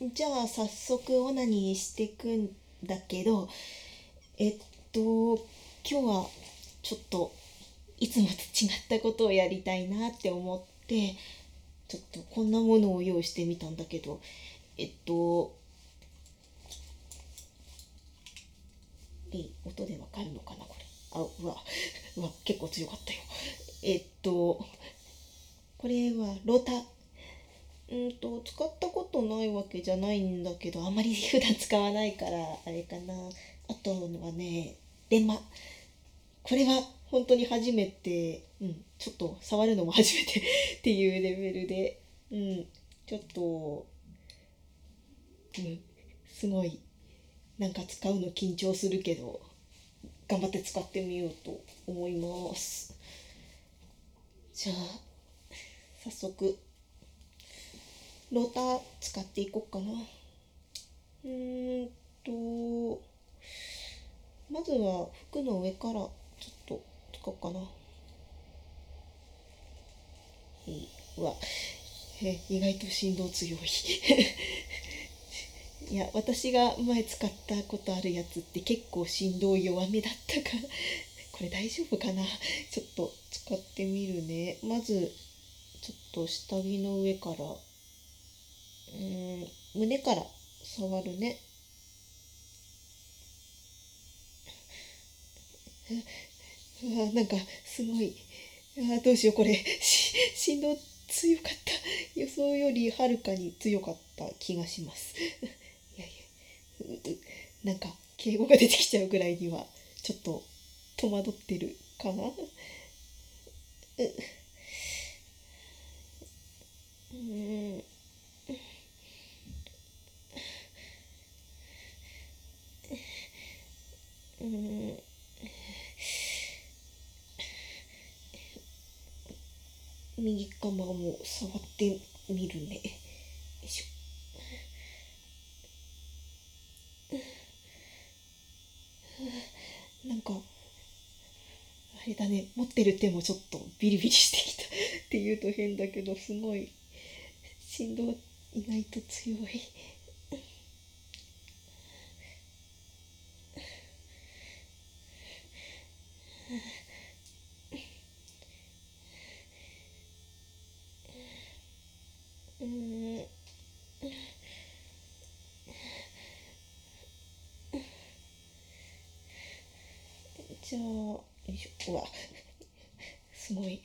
じゃあ早速オナニーしてくんだけど、えっと今日はちょっといつもと違ったことをやりたいなって思って、ちょっとこんなものを用意してみたんだけど、音でわかるのかなこれ。うわ結構強かったよ。これはローター。使ったことないわけじゃないんだけど、あまり普段使わないからあれかな。あとはね、電話。これは本当に初めて、ちょっと触るのも初めてっていうレベルで、ちょっと、すごいなんか使うの緊張するけど、頑張って使ってみようと思います。じゃあ早速ローター使っていこうかな。うーんとまずは服の上からちょっと使おうかな。うわ、意外と振動強いいや、私が前使ったことあるやつって結構振動弱めだったからこれ大丈夫かな。ちょっと使ってみるね。まずちょっと下着の上から、胸から触るね。なんかすごい。どうしようこれ振動強かった。予想よりはるかに強かった気がしますいやいや、なんか敬語が出てきちゃうぐらいにはちょっと戸惑ってるかな。うんうん右側も触ってみるね。よいしょ。なんかあれだね、持ってる手もちょっとビリビリしてきたっていうと変だけど、すごい振動意外と強い。うーんじゃあよいしょ。うわ、すごい。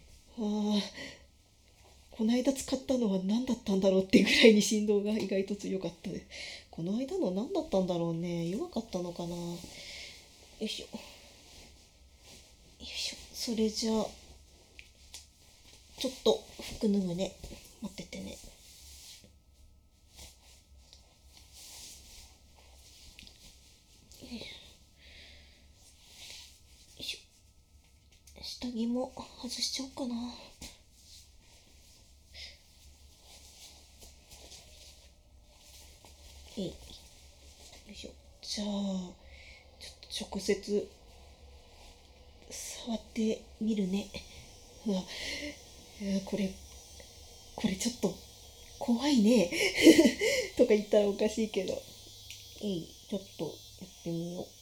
この間使ったのは何だったんだろうっていうぐらいに振動が意外と強かったです。この間の何だったんだろうね。弱かったのかな。よいしょよいしょ。それじゃあちょっと服脱ぐね。待っててね。よいしょ。下着も外しちゃおうかな。よいしょ。じゃあちょっと直接触ってみるね。うわ、これちょっと怖いねとか言ったらおかしいけど、ちょっとやってみよう。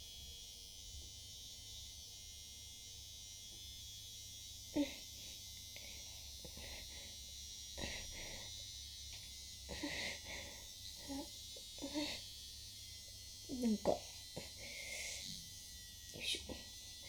なんか、よいしょ。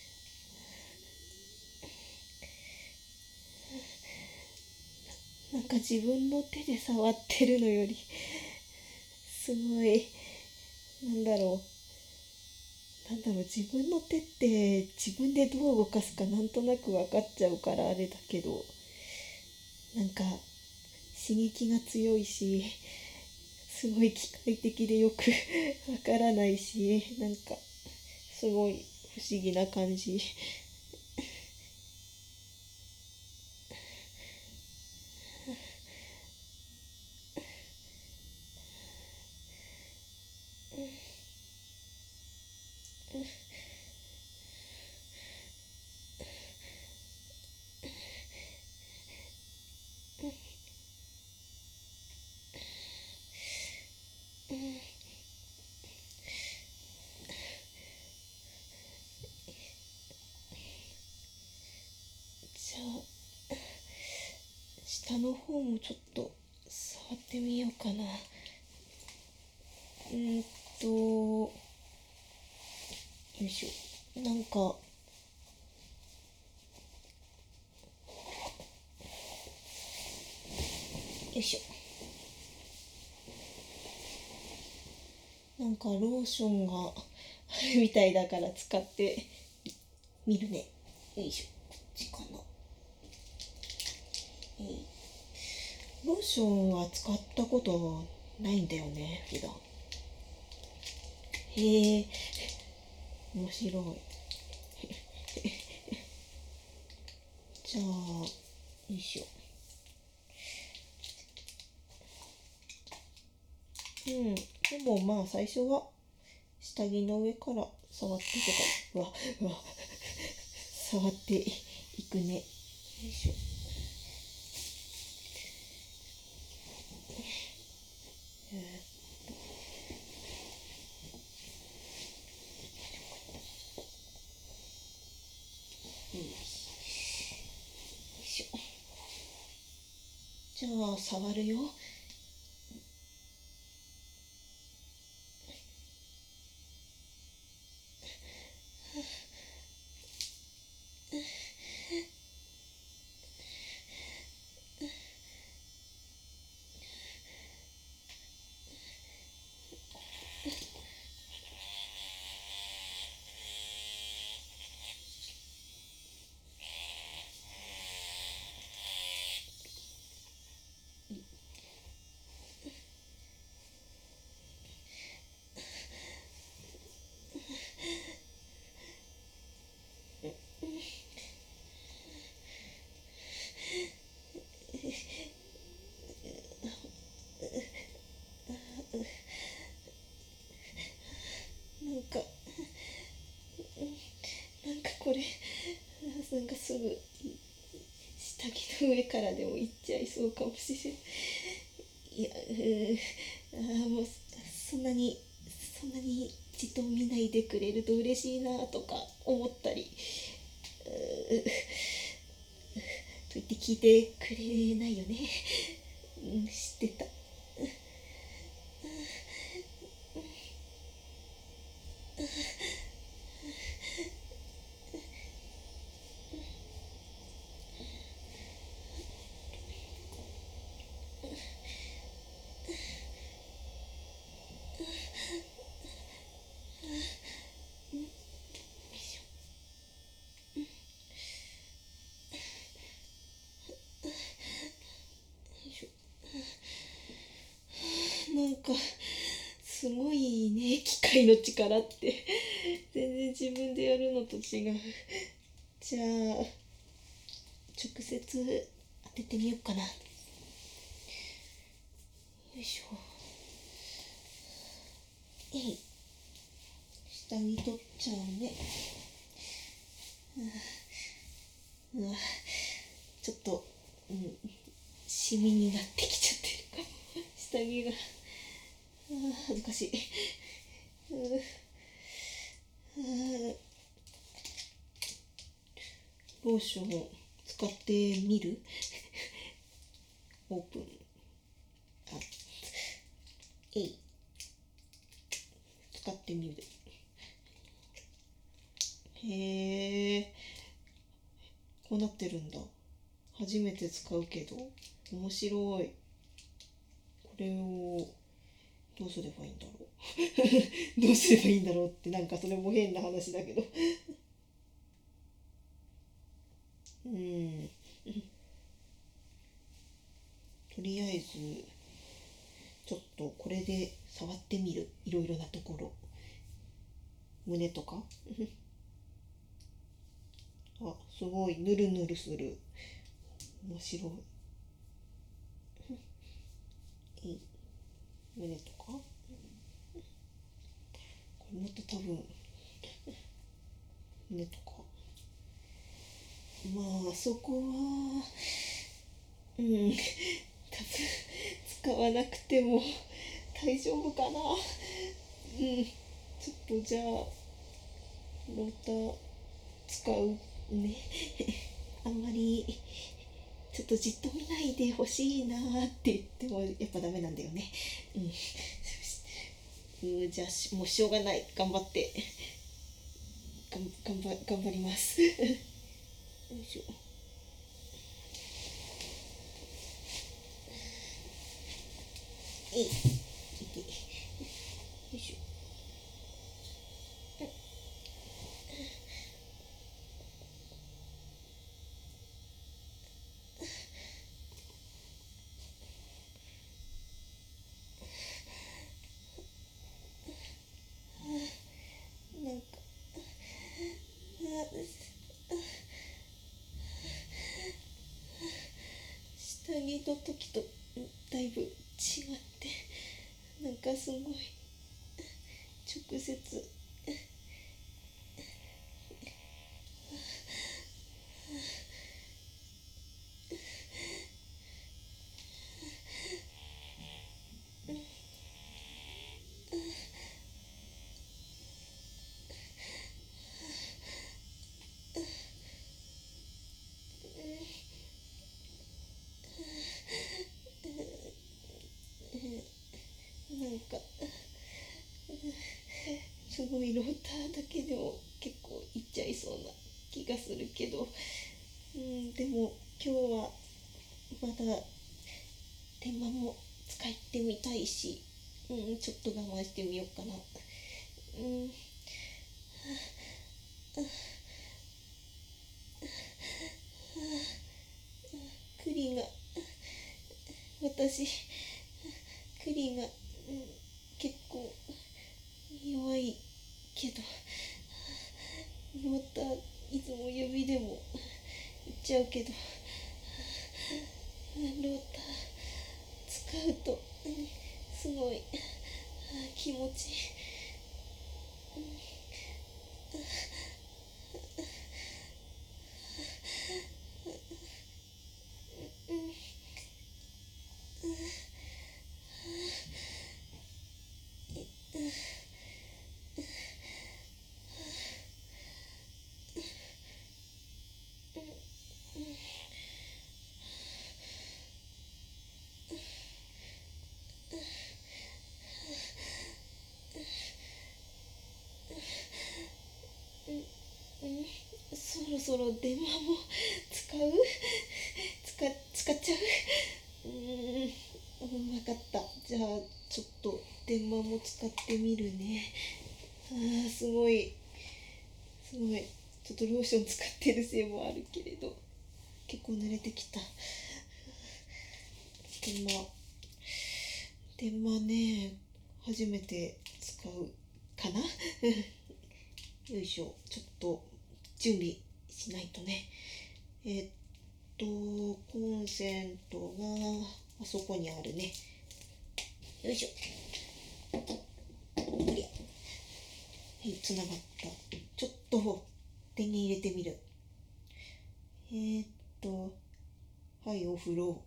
なんか自分の手で触ってるのよりすごい、なんだろ自分の手って自分でどう動かすかなんとなく分かっちゃうからあれだけど、なんか刺激が強いし、すごい機械的でよくわからないし、なんかすごい不思議な感じ。 下の方もちょっと触ってみようかな。よいしょ。なんかよいしょ。なんかローションがあるみたいだから使ってみるね。よいしょ。こっちかな。ローションは使ったことないんだよね、普段。へえ、面白い。じゃあ、よいしょ。でもまあ最初は下着の上から触ってとか、うわ、触っていくね。よいしょ。よいしょ。じゃあ触るよ。なんかこれなんかすぐ下着の上からでも行っちゃいそうかもしれない。いや、もうそんなにじっと見ないでくれると嬉しいなとか思ったり、と言って聞いてくれないよね。知ってた。なんかすごいね、機械の力って全然自分でやるのと違う。じゃあ直接当ててみようかな。よいしょ。下に取っちゃうね。ちょっと、シミになってきちゃってるかも。下着が恥ずかしい。ローションを使ってみる。オープン。使ってみる。へえ、こうなってるんだ。初めて使うけど面白い。これをどうすればいいんだろう。どうすればいいんだろうってなんかそれも変な話だけど。とりあえずちょっとこれで触ってみる。いろいろなところ、胸とか。あ、すごいぬるぬるする。面白い。胸とか、これもっと多分胸とか、まあそこは多分使わなくても大丈夫かな。ちょっとじゃあまた使うね。あんまりちちょっとじっと見ないでほしいなって言ってもやっぱダメなんだよね。じゃあもうしょうがない、頑張って頑張りますよいしょ。よいしょ。なんか下着の時とだいぶ違って、なんかすごい直接なんかすごいローターだけでも結構いっちゃいそうな気がするけど、でも今日はまだ天板も使ってみたいし、ちょっと我慢してみようかな。クリが私クリが、結構弱いけど、ローターいつも指でもいっちゃうけど、ローター使うと、すごい気持ちいい。そろそろ電話も使っちゃう。分かった。じゃあちょっと電話も使ってみるね。すごいちょっとローション使ってるせいもあるけれど、結構濡れてきた。電話ね、初めて使うかなよいしょ。ちょっと準備しないとね。コンセントがあそこにあるね。よいしょ。つながった。ちょっと電源入れてみる。はい、お風呂。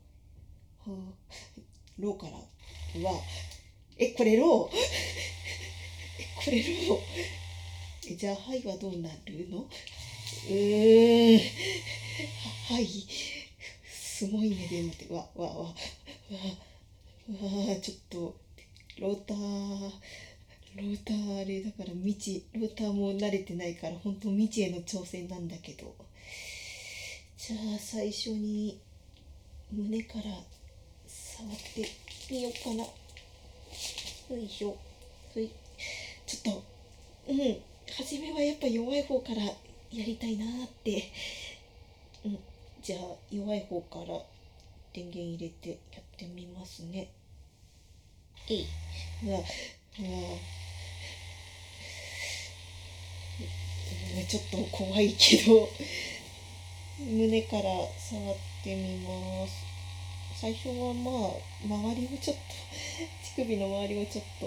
ローからは、これローこれローじゃあ、はいはどうなるの？はい。すごいね、でもって、ちょっと、ローターあれだからローターも慣れてないから、本当未知への挑戦なんだけど。じゃあ、最初に、胸から触ってみようかな。よいしょ。ちょっと、初めはやっぱ弱い方からやりたいなーって。じゃあ弱い方から電源入れてやってみますね。ちょっと怖いけど胸から触ってみます。最初は周りをちょっと乳首の周りをちょっと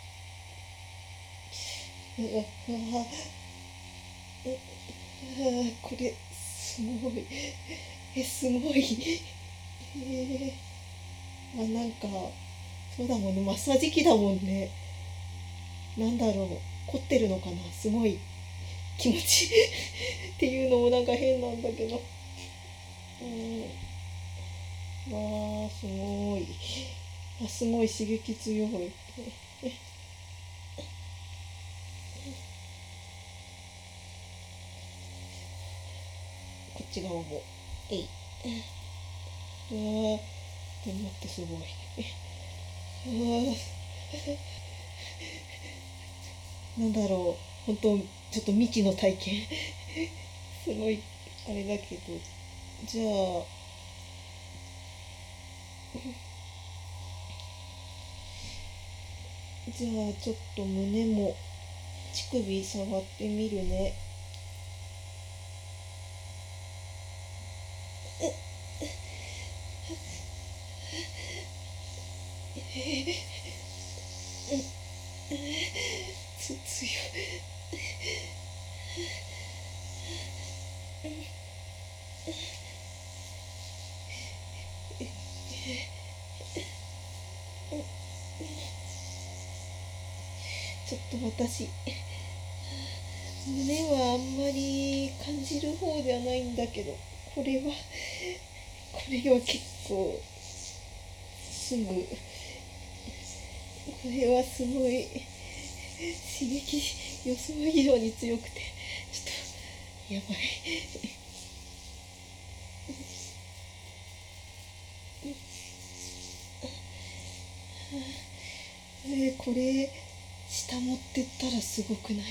これすごいすごいなんかそうだもんね、マッサージ機だもんね。なんだろう、凝ってるのかな、すごい気持ちっていうのもなんか変なんだけど、 わあ、すごい。あ、すごい刺激強い。こっち側も。えい。うわあ、でも待って、すごい。うわあ、なんだろう。本当ちょっと未知の体験。すごい、あれだけど。じゃあ、じゃあちょっと胸も乳首触ってみるね。強い。ちょっと私、胸はあんまり感じる方ではないんだけど、これは、これは結構、すぐ、これはすごい、刺激、予想以上に強くて、ちょっと、やばい。これ、下持ってったらすごくない？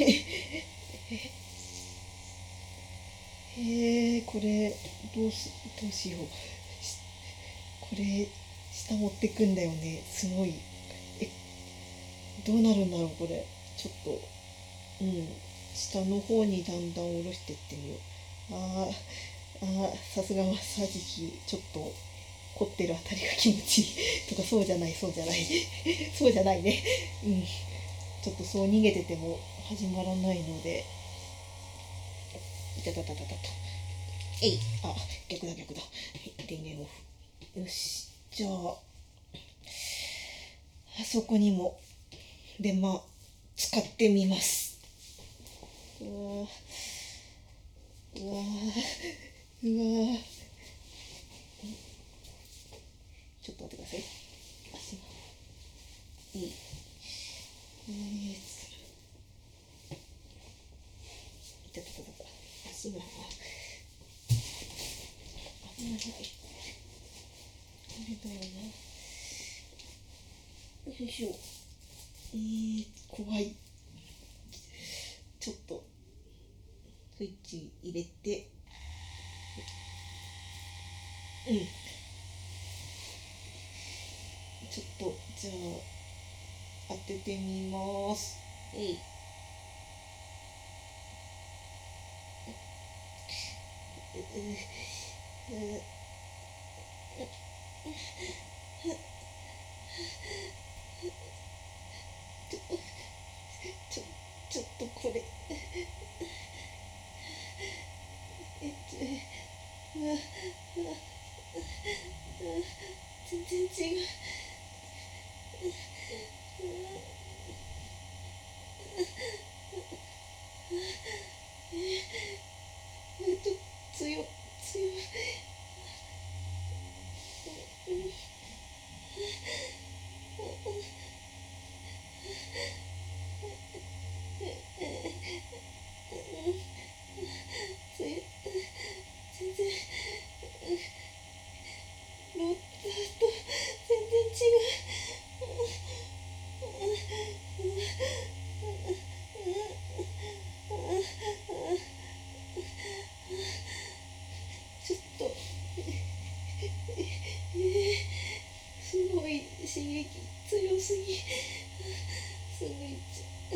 これ、どうしよう。これ、下持ってくんだよね。すごい。え、どうなるんだろう、これ。ちょっと、うん。下の方にだんだん下ろしてってみよう。さすがマッサージ機。ちょっと、凝ってるあたりが気持ちいい。とか、そうじゃない、そうじゃない。そうじゃないね。うん。ちょっとそう逃げてても始まらないので、いたたたたたと。えい。あ、逆だ逆だ。はい、電源オフ。よし。じゃあ、あそこにも、で、使ってみます。うわー、うわー、うわー。ちょっと待ってください。足が、いい。いたたたたた。足が、危ない。これだよな。よいしょ。怖い。ちょっと、スイッチ入れて、うん。ちょっと、じゃあ、当ててみます。えい。ちょ、ちょっとこれ、うわ、全然違う。ちょっと強い。強い。全然、ロッターと全然違う。ちょっと、すごい刺激強すぎ。すぐいっちゃ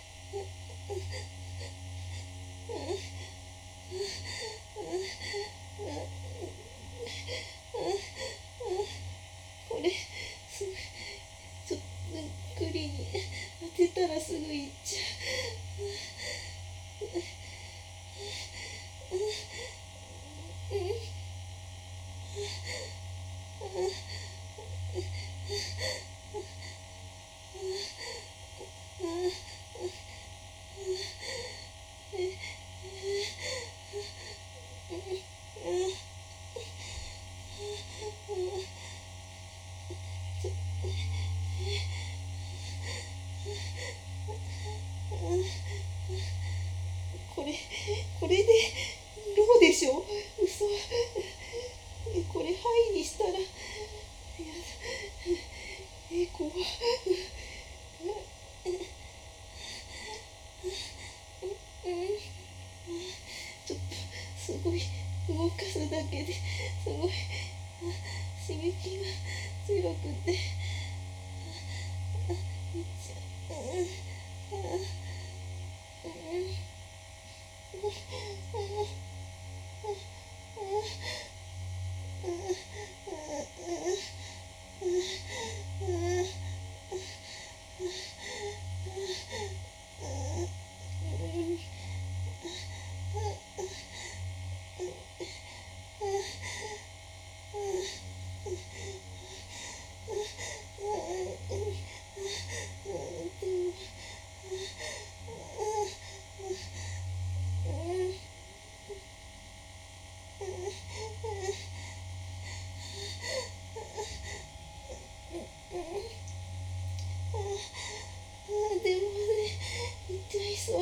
う。これ、ちょっと、ゆっくりに当てたらすぐいっちゃが強くていっちゃでもね、痛いそう。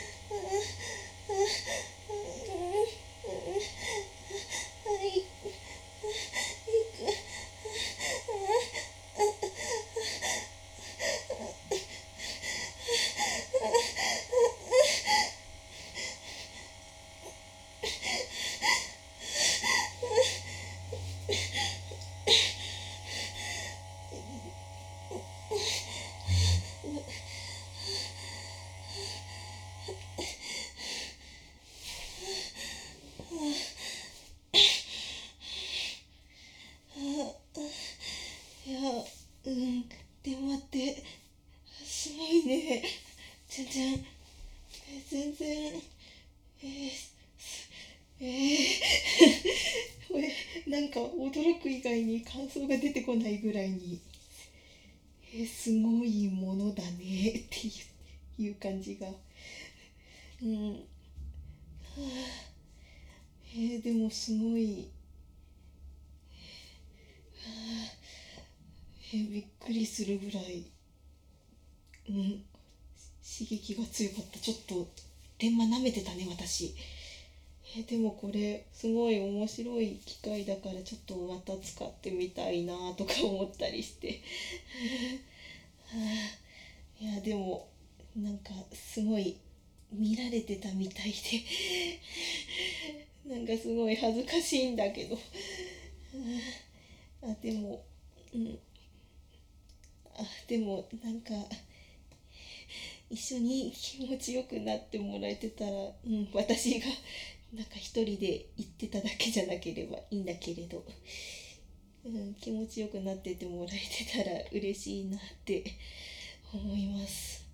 いや、でも待って、すごいね。全然、これ、なんか驚く以外に感想が出てこないぐらいに、すごいものだねっていう感じが。うん。はでもすごい、びっくりするぐらい、刺激が強かった。ちょっと電話舐めてたね、私。でもこれすごい面白い機械だから、ちょっとまた使ってみたいなとか思ったりしていやでもなんかすごい見られてたみたいでなんかすごい恥ずかしいんだけどでもでもなんか一緒に気持ちよくなってもらえてたら、私がなんか一人で言ってただけじゃなければいいんだけれど、気持ちよくなっててもらえてたら嬉しいなって思います。